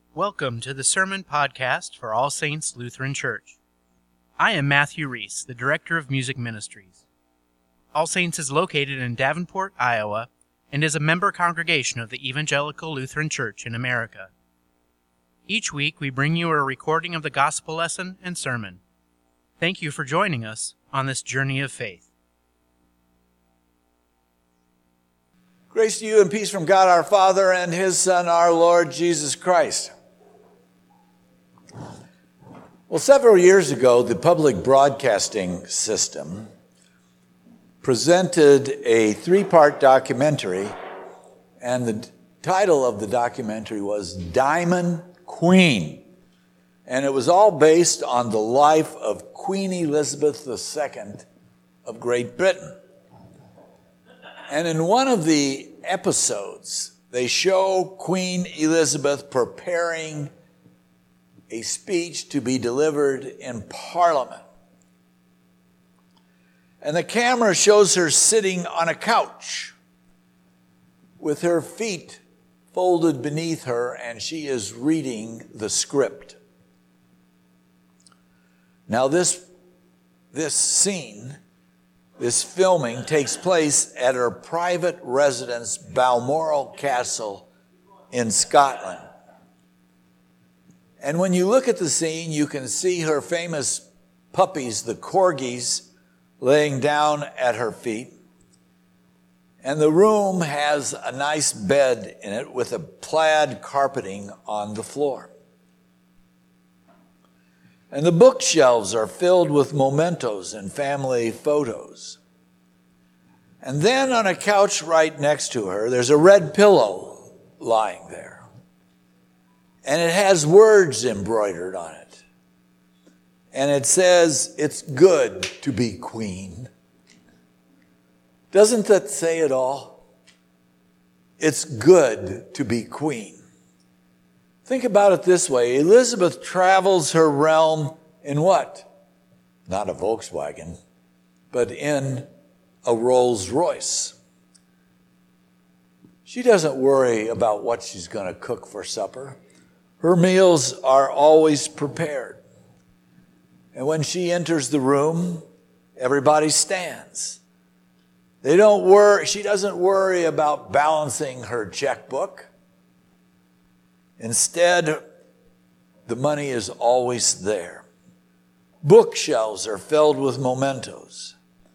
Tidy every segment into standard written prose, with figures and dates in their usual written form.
Welcome to the Sermon Podcast for All Saints Lutheran Church. I am Matthew Reese, the Director of Music Ministries. All Saints is located in Davenport, Iowa, and is a member congregation of the Evangelical Lutheran Church in America. Each week we bring you a recording of the gospel lesson and sermon. Thank you for joining us on this journey of faith. Grace to you and peace from God our Father and His Son, our Lord Jesus Christ. Well, several years ago, the public broadcasting system presented a three-part documentary, and the title of the documentary was Diamond Queen. And it was all based on the life of Queen Elizabeth II of Great Britain. And in one of the episodes, they show Queen Elizabeth preparing a speech to be delivered in Parliament. And the camera shows her sitting on a couch with her feet folded beneath her, and she is reading the script. Now this scene, this filming takes place at her private residence, Balmoral Castle in Scotland. And when you look at the scene, you can see her famous puppies, the corgis, laying down at her feet. And the room has a nice bed in it with a plaid carpeting on the floor. And the bookshelves are filled with mementos and family photos. And then on a couch right next to her, there's a red pillow lying there. And it has words embroidered on it. And it says, "It's good to be queen." Doesn't that say it all? It's good to be queen. Think about it this way. Elizabeth travels her realm in what? Not a Volkswagen, but in a Rolls Royce. She doesn't worry about what she's going to cook for supper. Her meals are always prepared. And when she enters the room, everybody stands. She doesn't worry about balancing her checkbook. Instead, the money is always there. Bookshelves are filled with mementos.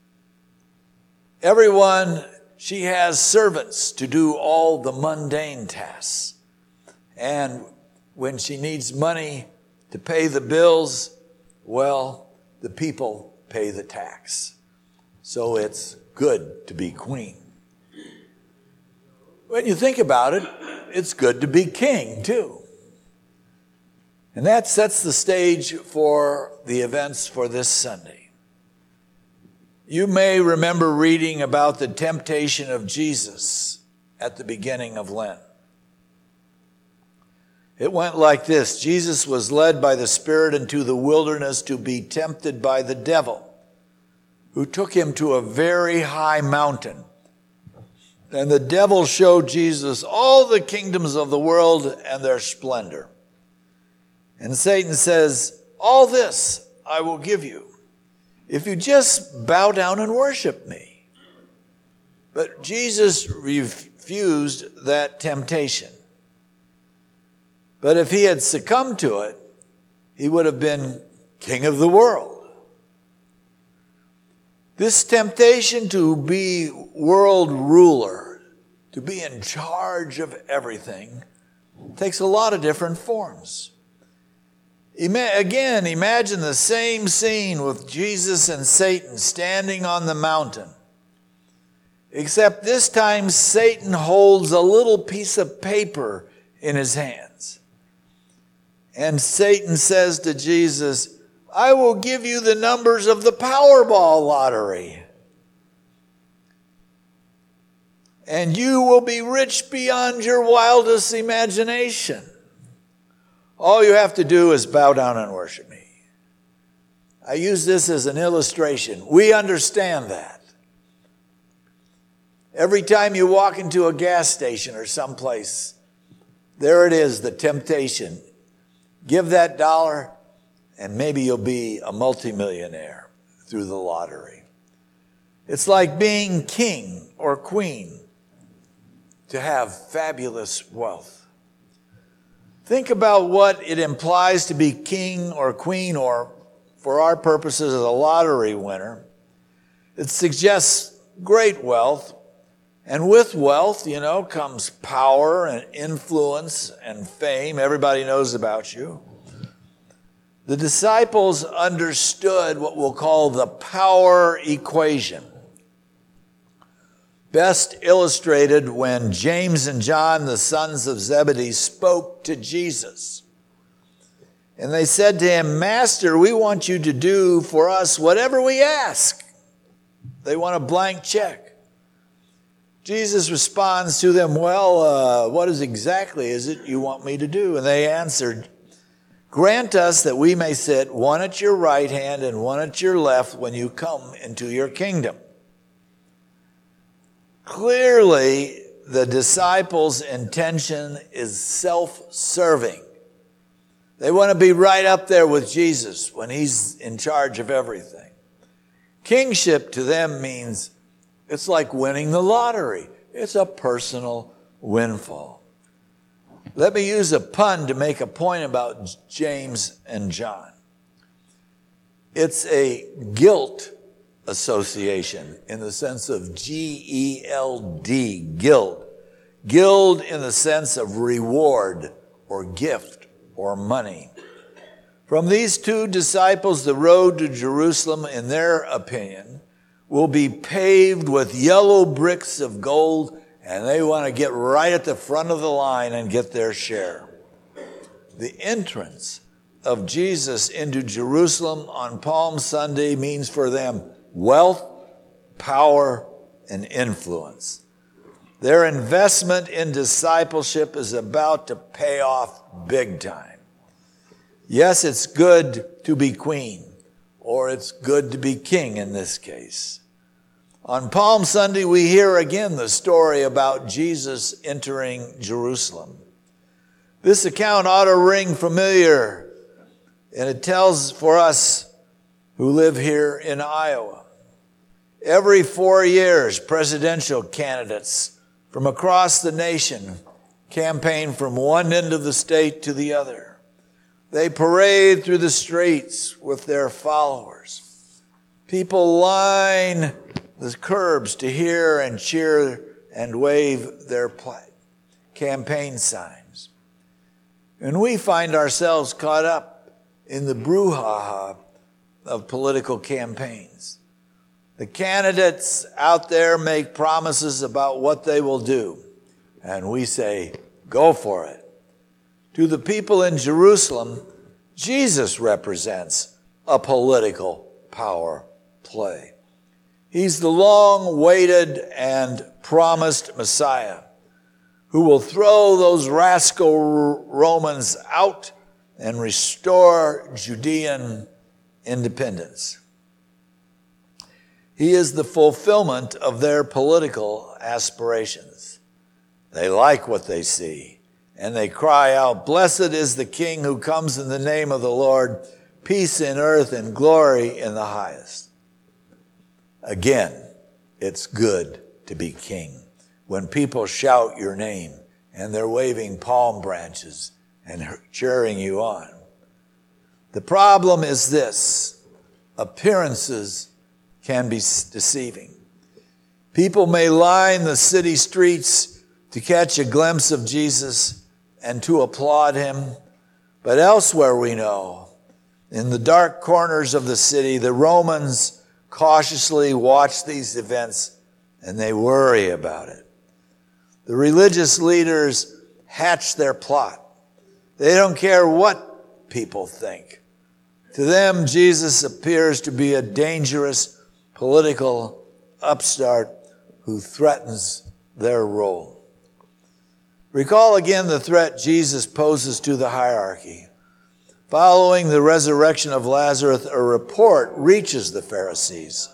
She has servants to do all the mundane tasks. And when she needs money to pay the bills, well, the people pay the tax. So it's good to be queen. When you think about it, it's good to be king, too. And that sets the stage for the events for this Sunday. You may remember reading about the temptation of Jesus at the beginning of Lent. It went like this. Jesus was led by the Spirit into the wilderness to be tempted by the devil, who took him to a very high mountain. And the devil showed Jesus all the kingdoms of the world and their splendor. And Satan says, "All this I will give you if you just bow down and worship me." But Jesus refused that temptation. But if he had succumbed to it, he would have been king of the world. This temptation to be world ruler, to be in charge of everything, takes a lot of different forms. Again, imagine the same scene with Jesus and Satan standing on the mountain. Except this time Satan holds a little piece of paper in his hands. And Satan says to Jesus, "I will give you the numbers of the Powerball lottery. And you will be rich beyond your wildest imagination. All you have to do is bow down and worship me." I use this as an illustration. We understand that. Every time you walk into a gas station or someplace, There it is, the temptation. Give that dollar and maybe you'll be a multimillionaire through the lottery. It's like being king or queen to have fabulous wealth. Think about what it implies to be king or queen, or for our purposes, a lottery winner. It suggests great wealth. And with wealth, comes power and influence and fame. Everybody knows about you. The disciples understood what we'll call the power equation. Best illustrated when James and John, the sons of Zebedee, spoke to Jesus. And they said to him, "Master, we want you to do for us whatever we ask." They want a blank check. Jesus responds to them, "Well, what exactly is it you want me to do?" And they answered, "Grant us that we may sit one at your right hand and one at your left when you come into your kingdom." Clearly, the disciples' intention is self-serving. They want to be right up there with Jesus when he's in charge of everything. Kingship to them means it's like winning the lottery. It's a personal windfall. Let me use a pun to make a point about James and John. It's a guilt association in the sense of G-E-L-D, guild. Guild in the sense of reward or gift or money. From these two disciples, the road to Jerusalem, in their opinion, will be paved with yellow bricks of gold, and they want to get right at the front of the line and get their share. The entrance of Jesus into Jerusalem on Palm Sunday means for them wealth, power, and influence. Their investment in discipleship is about to pay off big time. Yes, it's good to be queen, or it's good to be king in this case. On Palm Sunday, we hear again the story about Jesus entering Jerusalem. This account ought to ring familiar, and it tells for us who live here in Iowa. Every 4 years, presidential candidates from across the nation campaign from one end of the state to the other. They parade through the streets with their followers. People line the curbs to hear and cheer and wave their campaign signs. And we find ourselves caught up in the brouhaha of political campaigns. The candidates out there make promises about what they will do, and we say, go for it. To the people in Jerusalem, Jesus represents a political power play. He's the long-awaited and promised Messiah who will throw those rascal Romans out and restore Judean independence. He is the fulfillment of their political aspirations. They like what they see, and they cry out, "Blessed is the King who comes in the name of the Lord, peace in earth and glory in the highest." Again, it's good to be king when people shout your name and they're waving palm branches and cheering you on. The problem is this: appearances can be deceiving. People may line the city streets to catch a glimpse of Jesus and to applaud him, but elsewhere we know, in the dark corners of the city, the Romans cautiously watch these events and they worry about it. The religious leaders hatch their plot. They don't care what people think. To them, Jesus appears to be a dangerous political upstart who threatens their role. Recall again the threat Jesus poses to the hierarchy. Following the resurrection of Lazarus, a report reaches the Pharisees,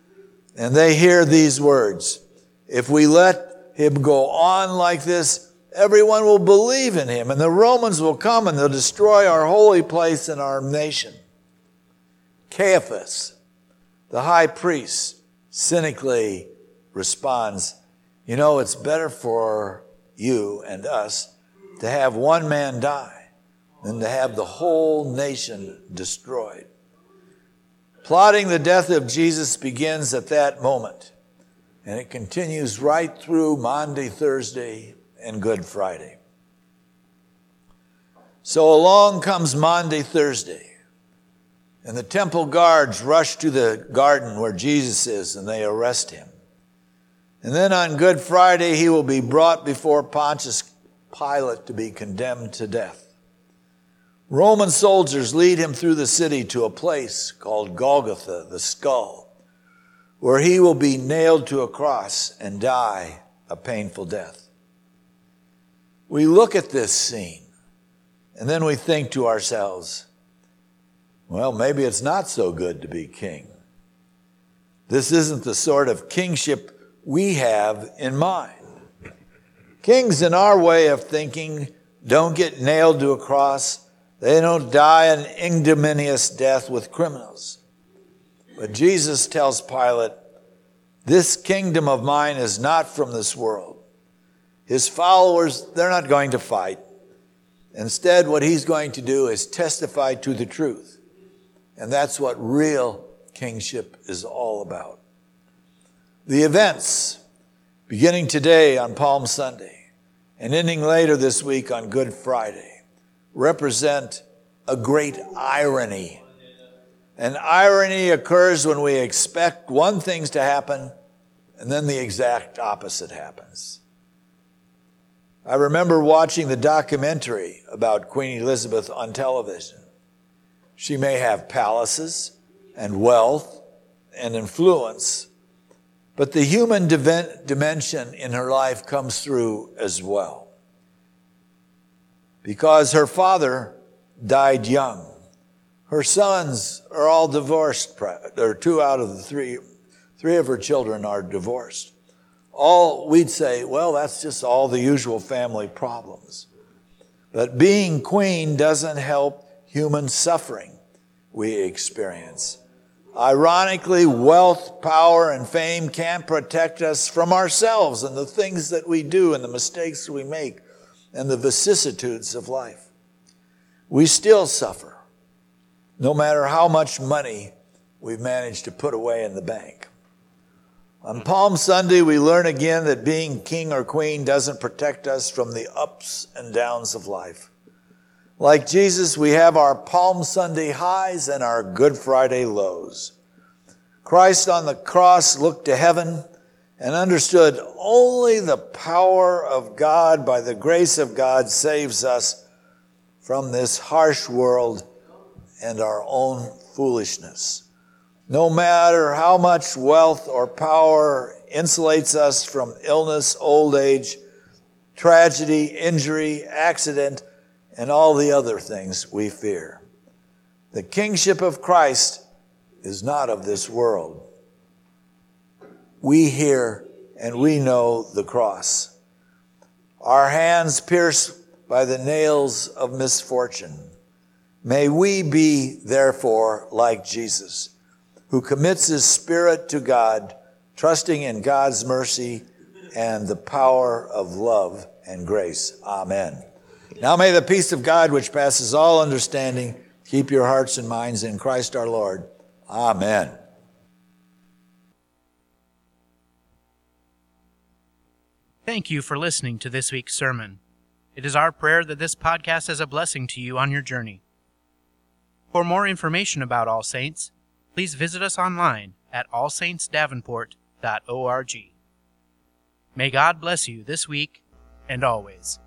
and they hear these words: "If we let him go on like this, Everyone will believe in him, and the Romans will come and they'll destroy our holy place and our nation. Caiaphas, the high priest, cynically responds, you know, it's better for you and us to have one man die than to have the whole nation destroyed. Plotting the death of Jesus begins at that moment, and it continues right through Maundy, Thursday, and Good Friday. So along comes Maundy, Thursday, and the temple guards rush to the garden where Jesus is, and they arrest him. And then on Good Friday, he will be brought before Pontius Pilate to be condemned to death. Roman soldiers lead him through the city to a place called Golgotha, the skull, where he will be nailed to a cross and die a painful death. We look at this scene, and then we think to ourselves, well, maybe it's not so good to be king. This isn't the sort of kingship we have in mind. Kings, in our way of thinking, don't get nailed to a cross. They don't die an ignominious death with criminals. But Jesus tells Pilate, this kingdom of mine is not from this world. His followers, they're not going to fight. Instead, what he's going to do is testify to the truth. And that's what real kingship is all about. The events, beginning today on Palm Sunday and ending later this week on Good Friday, represent a great irony. An irony occurs when we expect one thing to happen and then the exact opposite happens. I remember watching the documentary about Queen Elizabeth on television. She may have palaces and wealth and influence, but the human dimension in her life comes through as well. Because her father died young. Her sons are all divorced, or 2 out of the 3 of her children are divorced. All we'd say, well, that's just all the usual family problems. But being queen doesn't help human suffering we experience. Ironically, wealth, power, and fame can't protect us from ourselves and the things that we do and the mistakes we make and the vicissitudes of life. We still suffer, no matter how much money we've managed to put away in the bank. On Palm Sunday, we learn again that being king or queen doesn't protect us from the ups and downs of life. Like Jesus, we have our Palm Sunday highs and our Good Friday lows. Christ on the cross looked to heaven and understood only the power of God by the grace of God saves us from this harsh world and our own foolishness. No matter how much wealth or power insulates us from illness, old age, tragedy, injury, accident, and all the other things we fear. The kingship of Christ is not of this world. We hear and we know the cross. Our hands pierced by the nails of misfortune. May we be, therefore, like Jesus, who commits his spirit to God, trusting in God's mercy and the power of love and grace. Amen. Now may the peace of God, which passes all understanding, keep your hearts and minds in Christ our Lord. Amen. Thank you for listening to this week's sermon. It is our prayer that this podcast is a blessing to you on your journey. For more information about All Saints, please visit us online at allsaintsdavenport.org. May God bless you this week and always.